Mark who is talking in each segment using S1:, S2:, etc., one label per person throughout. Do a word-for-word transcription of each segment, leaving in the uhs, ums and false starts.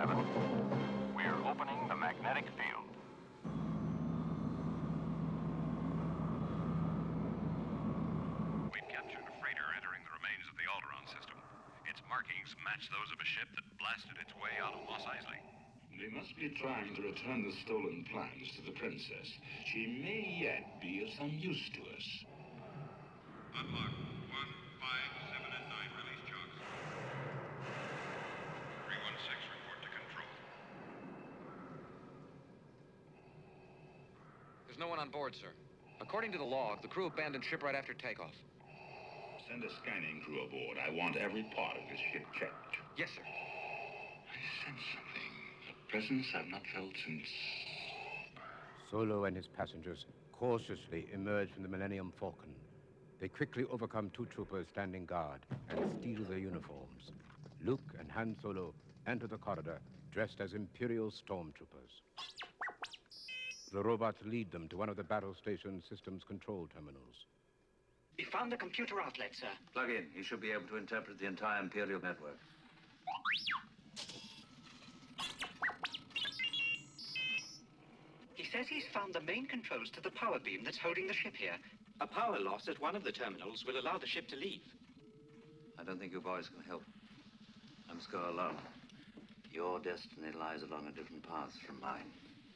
S1: seven. We're opening the magnetic field. We've captured a freighter entering the remains of the Alderaan system. Its markings match those of a ship that blasted its way out of Mos Eisley.
S2: They must be trying to return the stolen plans to the Princess. She may yet be of some use to us.
S3: Unlock one, five, seven, and nine release chunks. three one six, report to control.
S4: There's no one on board, sir. According to the log, the crew abandoned ship right after takeoff.
S2: Send a scanning crew aboard. I want every part of this ship checked.
S4: Yes, sir.
S2: I sense something. A presence I've not felt since...
S5: Solo and his passengers cautiously emerge from the Millennium Falcon. They quickly overcome two troopers standing guard and steal their uniforms. Luke and Han Solo enter the corridor dressed as Imperial stormtroopers. The robots lead them to one of the battle station system's control terminals.
S6: We found the computer outlet, sir.
S7: Plug in. He should be able to interpret the entire Imperial network.
S6: He says he's found the main controls to the power beam that's holding the ship here. A power loss at one of the terminals will allow the ship to leave.
S7: I don't think you boys can help. I must go alone. Your destiny lies along a different path from mine.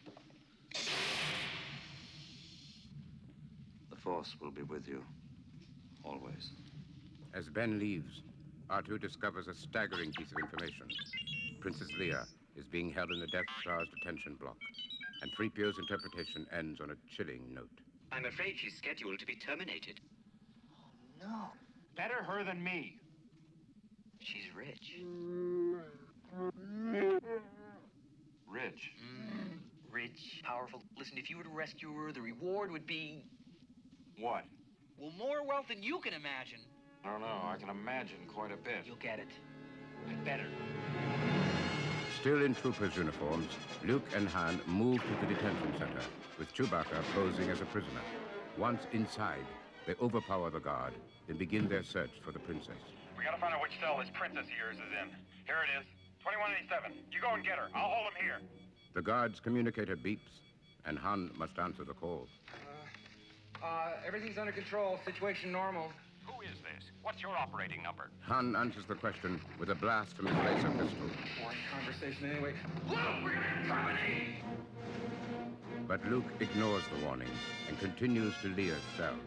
S7: The Force will be with you. Always.
S5: As Ben leaves, R two discovers a staggering piece of information. Princess Leia is being held in the Death Star's detention block, and three P O's interpretation ends on a chilling note.
S6: I'm afraid she's scheduled to be terminated.
S8: Oh, no.
S9: Better her than me.
S6: She's rich.
S9: Rich?
S8: Mm, rich, powerful. Listen, if you were to rescue her, the reward would be...
S9: What?
S8: Well, more wealth than you can imagine.
S9: I don't know. I can imagine quite a bit.
S8: You'll get it. I'd better.
S5: Still in troopers' uniforms, Luke and Han move to the detention center, with Chewbacca posing as a prisoner. Once inside, they overpower the guard and begin their search for the princess.
S10: We gotta find out which cell this princess of yours is in. Here it is. twenty-one eighty-seven. You go and get her. I'll hold him here.
S5: The guard's communicator beeps, and Han must answer the call.
S4: Uh, uh, everything's under control. Situation normal.
S1: Who is this? What's your operating number?
S5: Han answers the question with a blast from his laser pistol.
S4: Boring conversation anyway.
S10: Look, we're gonna terminate!
S5: But Luke ignores the warning and continues to Leia's cell.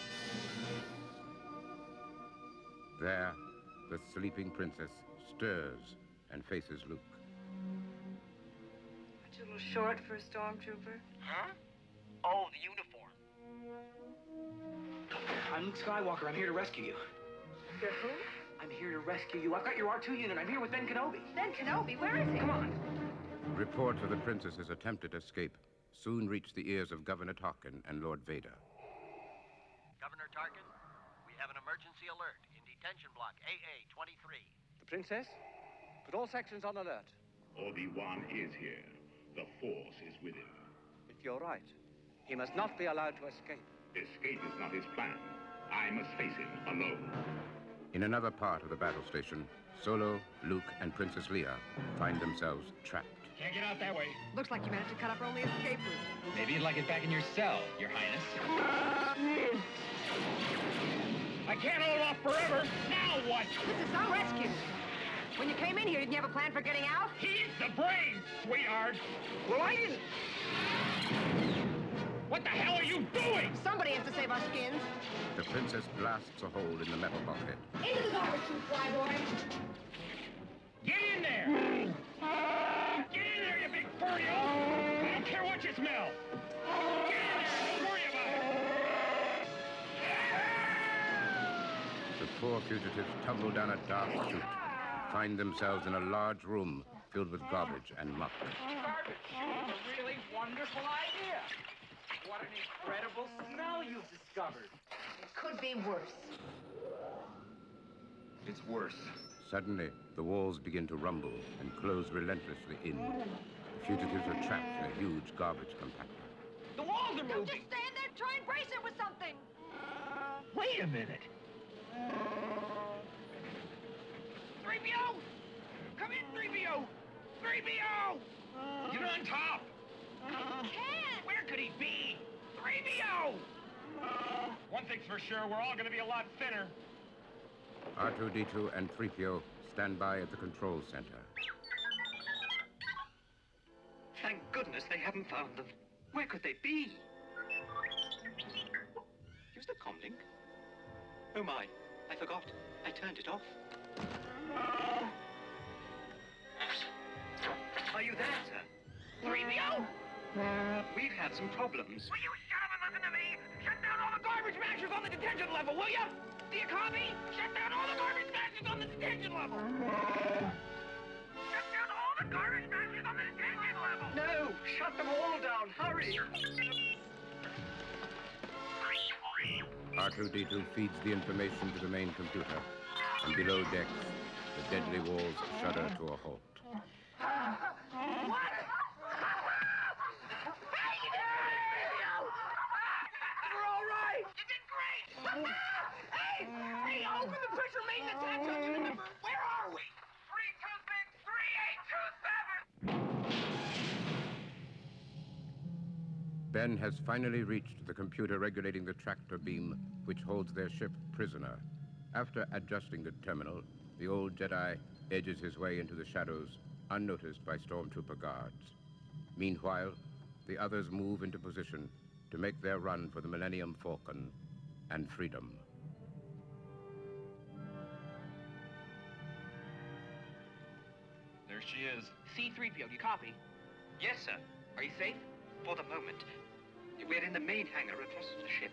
S5: There, the sleeping princess stirs and faces Luke.
S11: Aren't you a little short for a stormtrooper?
S8: Huh? Oh, the uniform.
S6: I'm Luke Skywalker. I'm here to rescue you.
S11: You're who?
S6: I'm here to rescue you. I've got your R two unit. I'm here with Ben Kenobi.
S11: Ben Kenobi? Where is he?
S6: Come on.
S5: Reports of the princess's attempted escape soon reach the ears of Governor Tarkin and Lord Vader.
S12: Governor Tarkin, we have an emergency alert in detention block A A twenty-three.
S4: The princess? Put all sections on alert.
S2: Obi-Wan is here. The Force is with him.
S4: If you're right, he must not be allowed to escape.
S2: Escape is not his plan. I must face him alone.
S5: In another part of the battle station, Solo, Luke, and Princess Leia find themselves trapped.
S10: Can't get out that way.
S11: Looks like you managed to cut up our only escape route.
S9: Maybe you'd like it back in your cell, Your Highness.
S10: I can't hold off forever. Now what?
S11: This is our rescue. When you came in here, didn't you have a plan for getting out?
S10: He's the brains, sweetheart.
S11: Well, I didn't.
S10: What the hell are you doing?
S11: Somebody has to save our skins.
S5: The princess blasts a hole in the metal bulkhead.
S11: Into the garbage chute, flyboy.
S10: Get in there! Get in there, you big furry! I don't care what you smell! Get in there! Don't worry about it!
S5: The four fugitives tumble down a dark chute, find themselves in a large room filled with garbage and muck.
S8: Garbage chute is a really wonderful idea. What an incredible smell you've discovered.
S11: It could be worse.
S9: It's worse.
S5: Suddenly, the walls begin to rumble and close relentlessly in. The fugitives are trapped in a huge garbage compactor.
S8: The walls are
S11: Don't
S8: moving.
S11: just stand there. Try and brace it with something.
S8: Wait a minute. three P O! Come in, three P O!
S10: three B O! Get on top! I can't! Where could he be? three B O! One thing's for sure, we're all gonna be a lot thinner.
S5: R two D two and three P O stand by at the control center.
S6: Thank goodness they haven't found them. Where could they be? Use the comlink. Oh my, I forgot. I turned it off. Are you there, sir?
S10: three B O!
S6: We've had some problems.
S10: Will you shut up and listen to me? Shut down all the garbage mashers on the detention level, will you? Do you copy? Shut down all the garbage mashers on the detention level! Shut down all the garbage mashers on the detention level!
S6: No! Shut them all down! Hurry!
S5: R two D two feeds the information to the main computer, and below decks, the deadly walls shudder to a halt.
S10: What? Hey, you did it! We're all right! You did great! Hey! Hey, open the picture maintenance hatch on unit number. Where are we? three two six, three eight two seven!
S5: Ben has finally reached the computer regulating the tractor beam which holds their ship prisoner. After adjusting the terminal, the old Jedi edges his way into the shadows, unnoticed by stormtrooper guards. Meanwhile, the others move into position to make their run for the Millennium Falcon and freedom.
S9: There she is.
S8: C three P O, you copy?
S6: Yes, sir.
S8: Are you safe?
S6: For the moment. We're in the main hangar across the ship.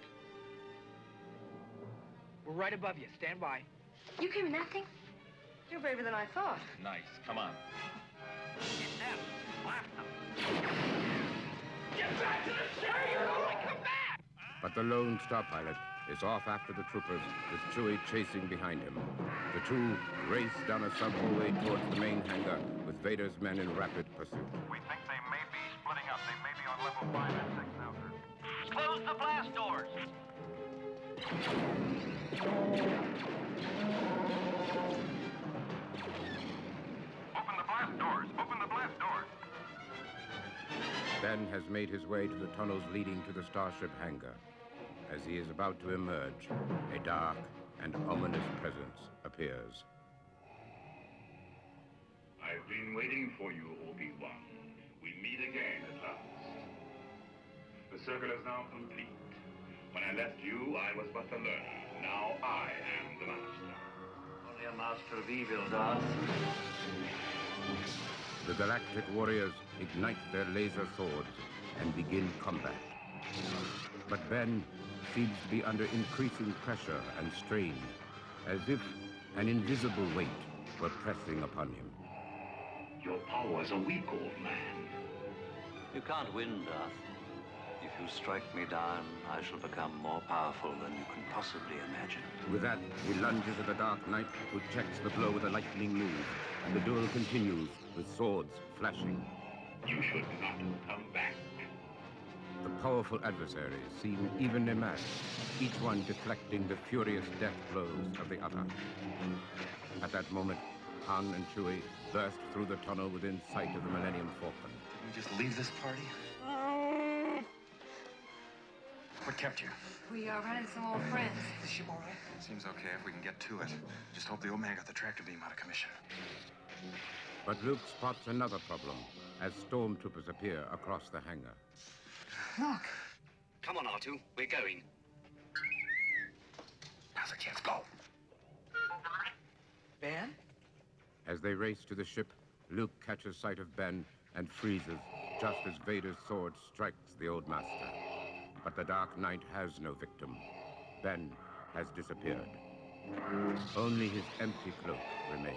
S8: We're right above you. Stand by.
S11: You came in that thing? You're braver than I thought.
S9: Nice. Come on.
S10: Get them. Blast them. Get back to the ship! You only come back!
S5: But the Lone Star Pilot is off after the troopers, with Chewie chasing behind him. The two race down a sub-hallway towards the main hangar, with Vader's men in rapid pursuit.
S3: We think they may be splitting up. They may be on level five and six now, sir.
S12: Close the blast doors.
S3: Open the blast doors. Open the blast doors.
S5: Ben has made his way to the tunnels leading to the Starship hangar. As he is about to emerge, a dark and ominous presence appears.
S2: I've been waiting for you, Obi-Wan. We meet again at last. The circle is now complete. When I left you, I was but the learner. Now I am the master.
S7: Only a master of evil, Darth.
S5: The Galactic Warriors ignite their laser swords and begin combat. But Ben seems to be under increasing pressure and strain, as if an invisible weight were pressing upon him.
S2: Your powers are weak, old man.
S7: You can't win, Darth. If you strike me down, I shall become more powerful than you can possibly imagine.
S5: With that, he lunges at the Dark Knight, who checks the blow with a lightning move, and the duel continues with swords flashing.
S2: You should not come back.
S5: The powerful adversaries seem evenly matched, each one deflecting the furious death blows of the other. At that moment, Han and Chewie burst through the tunnel within sight of the Millennium Falcon.
S9: Did we just leave this party? What kept you?
S11: We are running some old friends.
S9: Is she all right? Seems okay if we can get to it. Just hope the old man got the tractor beam out of commission.
S5: But Luke spots another problem as stormtroopers appear across the hangar.
S8: Look.
S6: Come on, R two. We're going.
S9: Now's the chance. Go.
S8: Ben?
S5: As they race to the ship, Luke catches sight of Ben and freezes just as Vader's sword strikes the old master. But the Dark Knight has no victim. Ben has disappeared. Only his empty cloak remains.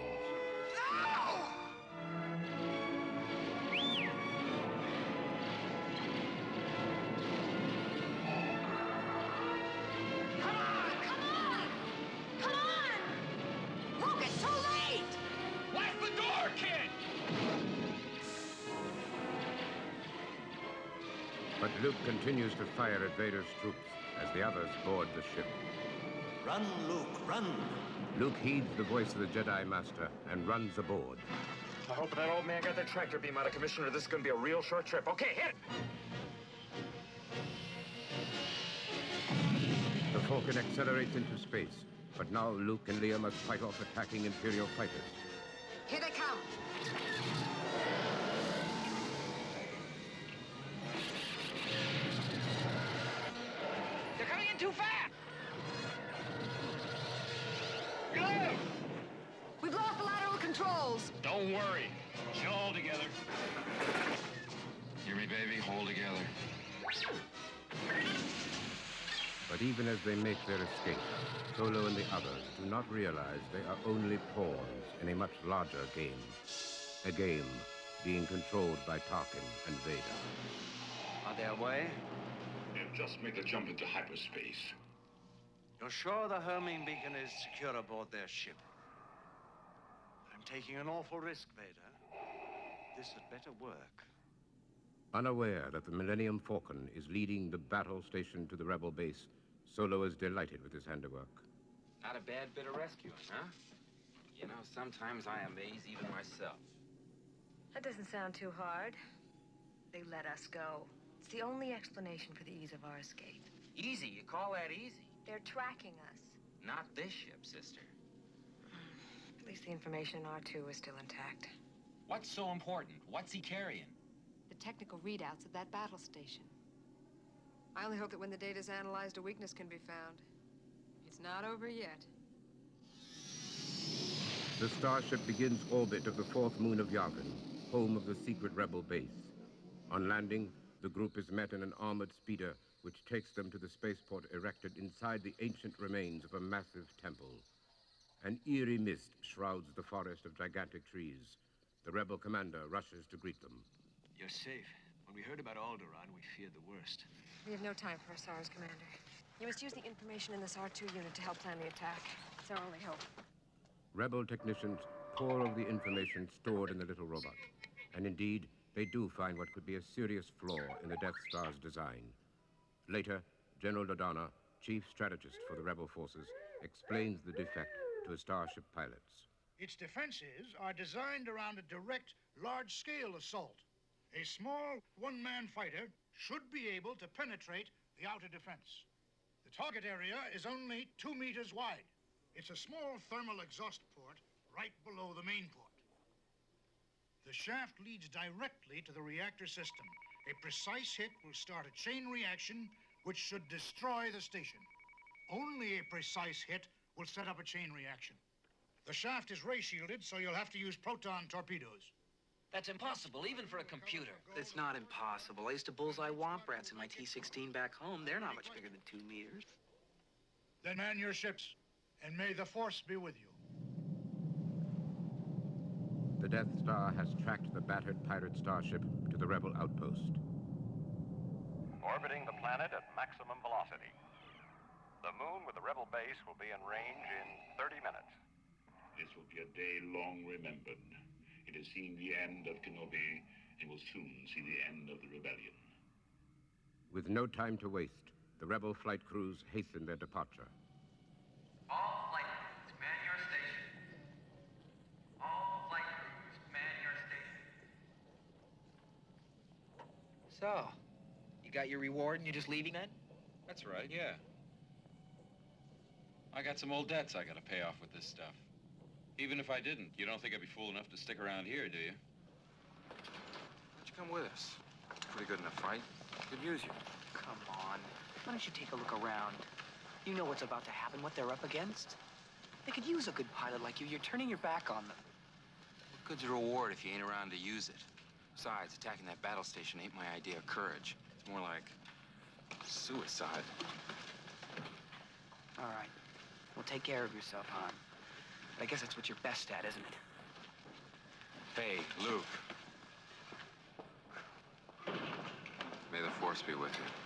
S5: But Luke continues to fire at Vader's troops as the others board the ship.
S7: Run, Luke, run!
S5: Luke heeds the voice of the Jedi Master and runs aboard.
S9: I hope that old man got the tractor beam out of commission, or this is going to be a real short trip. Okay, hit it!
S5: The Falcon accelerates into space, but now Luke and Leia must fight off attacking Imperial fighters.
S11: Here they come.
S8: They're coming in too fast! Go!
S11: We've lost the lateral controls.
S9: Don't worry. Chill all together. Hear me, baby? Hold together.
S5: But even as they make their escape, Solo and the others do not realize they are only pawns in a much larger game. A game being controlled by Tarkin and Vader.
S12: On their way?
S2: They've just made the jump into hyperspace.
S12: You're sure the homing beacon is secure aboard their ship? I'm taking an awful risk, Vader. This had better work.
S5: Unaware that the Millennium Falcon is leading the battle station to the rebel base, Solo is delighted with his handiwork.
S13: Not a bad bit of rescuing, huh? You know, sometimes I amaze even myself.
S11: That doesn't sound too hard. They let us go. It's the only explanation for the ease of our escape.
S13: Easy? You call that easy?
S11: They're tracking us.
S13: Not this ship, sister.
S11: At least the information in R two is still intact.
S13: What's so important? What's he carrying?
S11: The technical readouts of that battle station. I only hope that when the data's analyzed, a weakness can be found. It's not over yet.
S5: The starship begins orbit of the fourth moon of Yavin, home of the secret rebel base. On landing, the group is met in an armored speeder which takes them to the spaceport erected inside the ancient remains of a massive temple. An eerie mist shrouds the forest of gigantic trees. The rebel commander rushes to greet them.
S14: You're safe. When we heard about Alderaan, we feared the worst.
S11: We have no time for Asara's commander. You must use the information in this R two unit to help plan the attack. It's our only hope.
S5: Rebel technicians pore over the information stored in the little robot. And indeed, they do find what could be a serious flaw in the Death Star's design. Later, General Dodonna, chief strategist for the rebel forces, explains the defect to his starship pilots.
S15: Its defenses are designed around a direct, large-scale assault. A small, one-man fighter should be able to penetrate the outer defense. The target area is only two meters wide. It's a small thermal exhaust port right below the main port. The shaft leads directly to the reactor system. A precise hit will start a chain reaction which should destroy the station. Only a precise hit will set up a chain reaction. The shaft is ray-shielded, so you'll have to use proton torpedoes.
S13: That's impossible, even for a computer.
S16: It's not impossible. I used to bullseye womp rats in my T sixteen back home. They're not much bigger than two meters.
S15: Then man your ships, and may the Force be with you.
S5: The Death Star has tracked the battered pirate starship to the rebel outpost.
S1: Orbiting the planet at maximum velocity. The moon with the rebel base will be in range in thirty minutes.
S2: This will be a day long remembered. It has seen the end of Kenobi and will soon see the end of the rebellion.
S5: With no time to waste, the rebel flight crews hasten their departure.
S17: All flight crews, man your station. All flight crews, man your station.
S8: So, you got your reward and you're just leaving then?
S9: That's right, yeah. I got some old debts I gotta pay off with this stuff. Even if I didn't, you don't think I'd be fool enough to stick around here, do you?
S14: Why'd you come with us? Pretty good in a fight. Could use you.
S16: Come on. Why don't you take a look around? You know what's about to happen, what they're up against. They could use a good pilot like you. You're turning your back on them.
S14: What good's a reward if you ain't around to use it? Besides, attacking that battle station ain't my idea of courage. It's more like suicide.
S16: All right. Well, take care of yourself, Han. But I guess that's what you're best at, isn't it?
S14: Hey, Luke. May the Force be with you.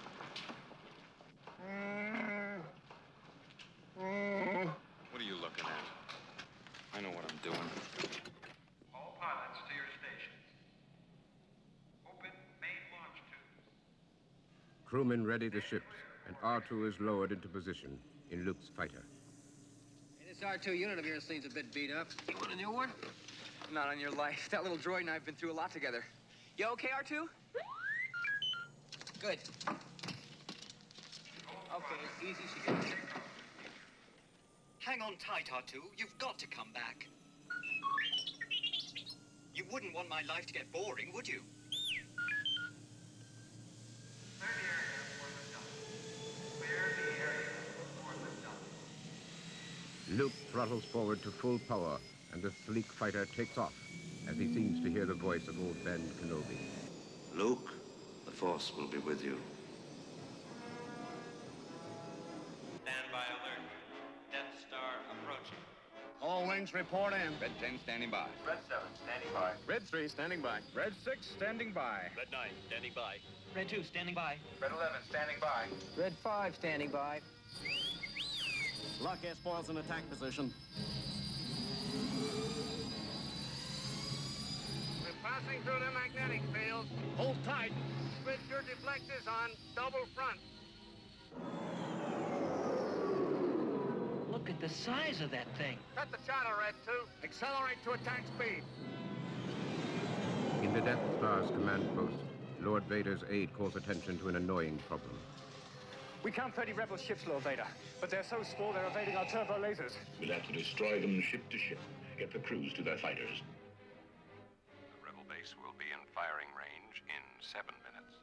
S14: What are you looking at? I know what I'm doing.
S17: All pilots to your stations. Open main launch tubes.
S5: Crewmen ready the ships, and R two is lowered into position in Luke's fighter.
S18: This R two unit of yours seems a bit beat up. You want a new one?
S4: Not on your life. That little droid and I have been through a lot together. You okay, R two? Good. Okay, easy she goes.
S6: Hang on tight, R two. You've got to come back. You wouldn't want my life to get boring, would you?
S5: Luke throttles forward to full power, and the sleek fighter takes off as he seems to hear the voice of old Ben Kenobi.
S7: Luke, the Force will be with you.
S3: Stand by alert. Death Star approaching.
S18: All wings report in.
S9: Red ten standing by.
S3: Red seven standing by.
S18: Red three standing by.
S9: Red six standing by.
S18: Red nine standing by.
S16: Red two standing by.
S3: Red eleven standing by.
S16: Red five standing by.
S18: Lock S-foils in attack position.
S10: We're passing through the magnetic field.
S18: Hold tight.
S10: Switch your deflectors on double front.
S16: Look at the size of that thing.
S10: Cut the channel, Red two.
S18: Accelerate to attack speed.
S5: In the Death Star's command post, Lord Vader's aide calls attention to an annoying problem.
S18: We count thirty rebel ships, Lord Vader, but they're so small they're evading our turbo lasers.
S2: We'll have to destroy them ship to ship. Get the crews to their fighters.
S1: The rebel base will be in firing range in seven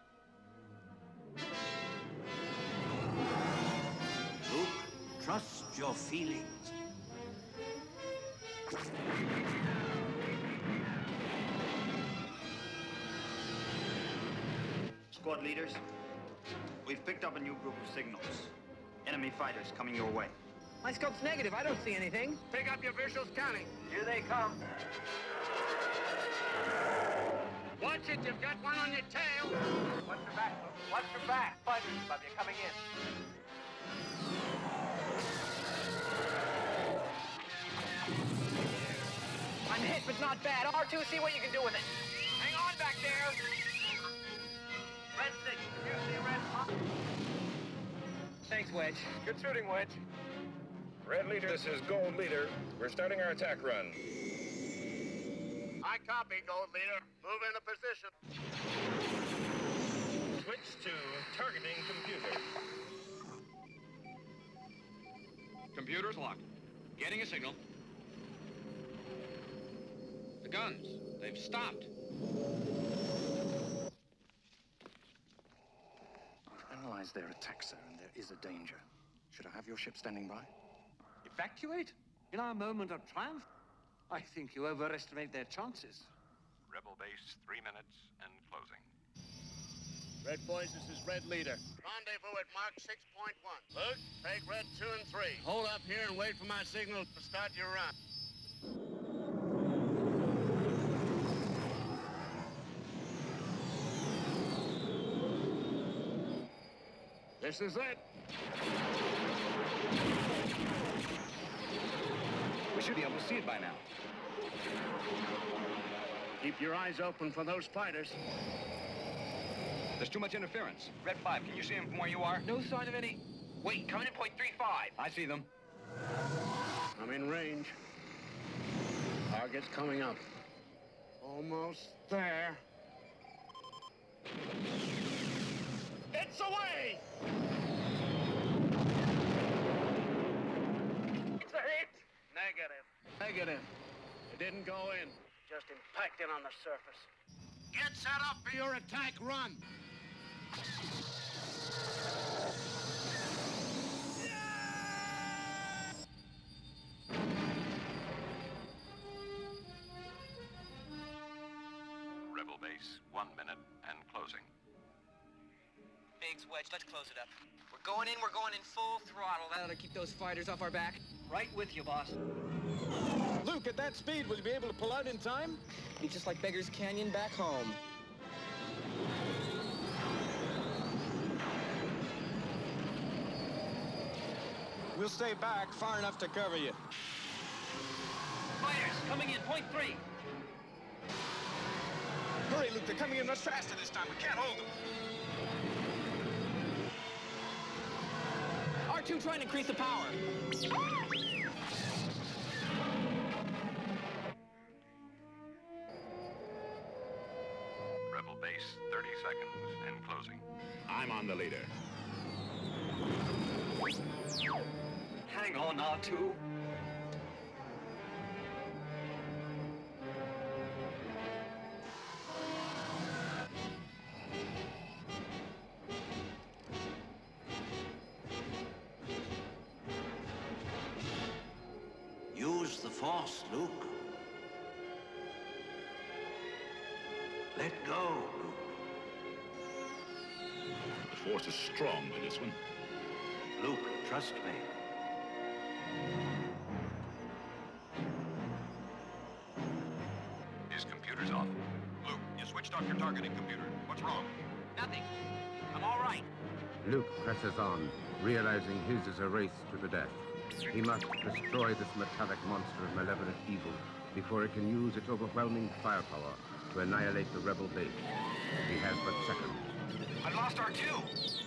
S1: minutes.
S12: Luke, trust your feelings.
S19: Squad leaders, we've picked up a new group of signals. Enemy fighters coming your way.
S16: My scope's negative. I don't see anything.
S10: Pick up your visual scanning.
S17: Here they come.
S10: Watch it, you've got one on your tail.
S17: Watch your back, Luke. Watch your back. Fighters above you coming in.
S16: I'm hit, but not bad. R two, see what you can do with it.
S10: Hang on back there.
S17: Red six, you see red pop?
S16: Thanks, Wedge.
S18: Good shooting, Wedge.
S9: Red leader, this is Gold leader. We're starting our attack run.
S10: I copy, Gold Leader. Move into position.
S18: Switch to targeting computer.
S4: Computer's locked. Getting a signal. The guns, they've stopped.
S18: I've analyzed their attack, sir, and there is a danger. Should I have your ship standing by?
S12: Evacuate? In our moment of triumph? I think you overestimate their chances.
S1: Rebel base, three minutes and closing.
S18: Red boys, this is Red leader.
S10: Rendezvous at Mark six point one. Luke, take Red two and three. Hold up here and wait for my signal to start your run.
S18: This is it.
S4: We should be able to see it by now.
S18: Keep your eyes open for those fighters.
S4: There's too much interference. Red five, can you see him from where you are?
S16: No sign of any.
S4: Wait, coming in point three five. I see them.
S18: I'm in range. Target's coming up. Almost there. It's away!
S10: It's a hit. Negative.
S18: Negative. It didn't go in.
S10: Just impacted on the surface.
S18: Get set up for your attack run.
S1: Rebel base, one minute and closing.
S16: Biggs, Wedge, let's close it up. We're going in, we're going in full throttle. That ought to keep those fighters off our back. Right with you, boss.
S18: Luke, at that speed, will you be able to pull out in time?
S16: Be just like Beggar's Canyon back home.
S18: We'll stay back far enough to cover you.
S16: Fighters, coming in, point three.
S18: Hurry, Luke, they're coming in much faster this time. We can't hold them.
S16: R two trying to increase the power.
S2: I'm on the leader.
S6: Hang on, R two.
S12: Use the Force, Luke. Let go, Luke.
S2: The Force is strong with this one.
S12: Luke, trust me.
S1: His computer's off. Luke, you switched off your targeting computer. What's wrong?
S8: Nothing. I'm all right.
S5: Luke presses on, realizing his is a race to the death. He must destroy this metallic monster of malevolent evil before it can use its overwhelming firepower to annihilate the rebel base. He has but seconds.
S8: I lost R two.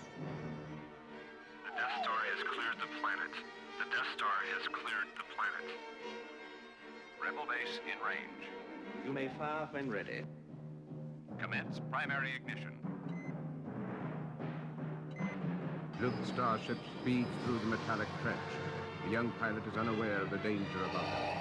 S1: The Death Star has cleared the planet. The Death Star has cleared the planet. Rebel base in range.
S12: You may fire when ready.
S1: Commence primary ignition.
S5: Luke's starship speeds through the metallic trench. The young pilot is unaware of the danger about him.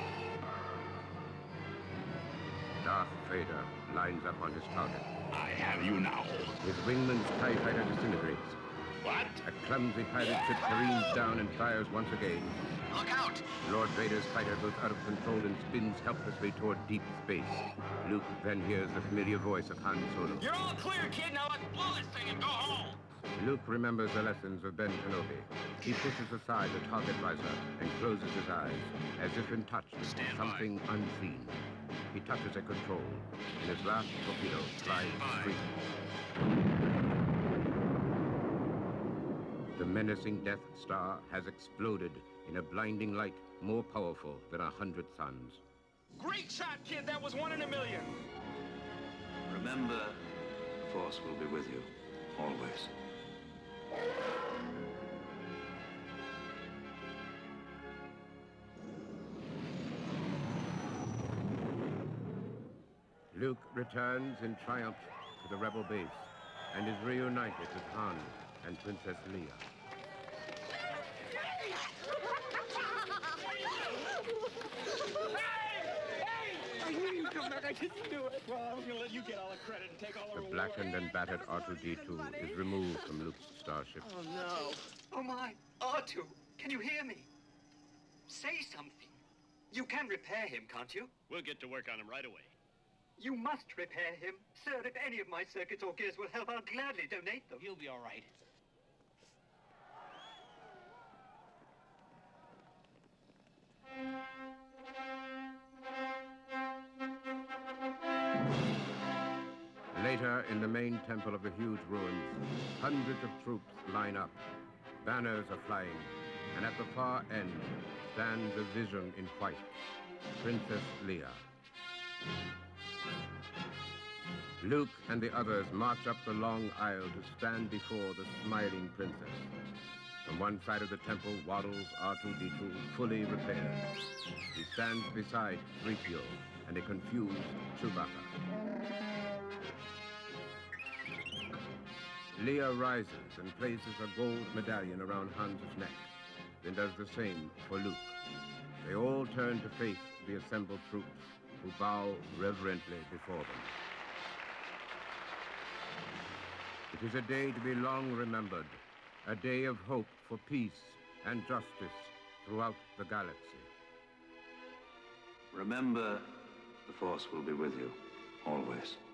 S5: Darth Vader lines up on his target.
S2: I have you now.
S5: His wingman's TIE fighter disintegrates.
S2: What?
S5: A clumsy pilot ship careens down and fires once again.
S8: Look out!
S5: Lord Vader's fighter goes out of control and spins helplessly toward deep space. Luke then hears the familiar voice of Han Solo.
S8: You're all clear, kid. Now let's blow this thing and go home.
S5: Luke remembers the lessons of Ben Kenobi. He pushes aside the target visor and closes his eyes, as if in touch with
S1: Stand
S5: something
S1: by.
S5: unseen. He touches a control, and his last torpedo flies free. The menacing Death Star has exploded in a blinding light more powerful than a hundred suns.
S8: Great shot, kid. That was one in a million.
S7: Remember, the Force will be with you, always.
S5: Luke returns in triumph to the rebel base and is reunited with Han and Princess Leia.
S8: I knew you'd come back. I just knew it. Well, I was gonna let you get all the credit and take all the
S5: The
S8: reward.
S5: blackened and battered R two D two is removed from Luke's starship.
S6: Oh, no. Oh, my. R two, can you hear me? Say something. You can repair him, can't you?
S3: We'll get to work on him right away.
S6: You must repair him. Sir, if any of my circuits or gears will help, I'll gladly donate them.
S8: You'll be all right.
S5: Later, in the main temple of the huge ruins, hundreds of troops line up. Banners are flying, and at the far end stands a vision in white, Princess Leia. Luke and the others march up the long aisle to stand before the smiling princess. From one side of the temple waddles R two D two, fully repaired. He stands beside three P O and a confused Chewbacca. Leia rises and places a gold medallion around Han's neck, then does the same for Luke. They all turn to face the assembled troops, who bow reverently before them. It is a day to be long remembered, a day of hope for peace and justice throughout the galaxy.
S7: Remember, the Force will be with you, always.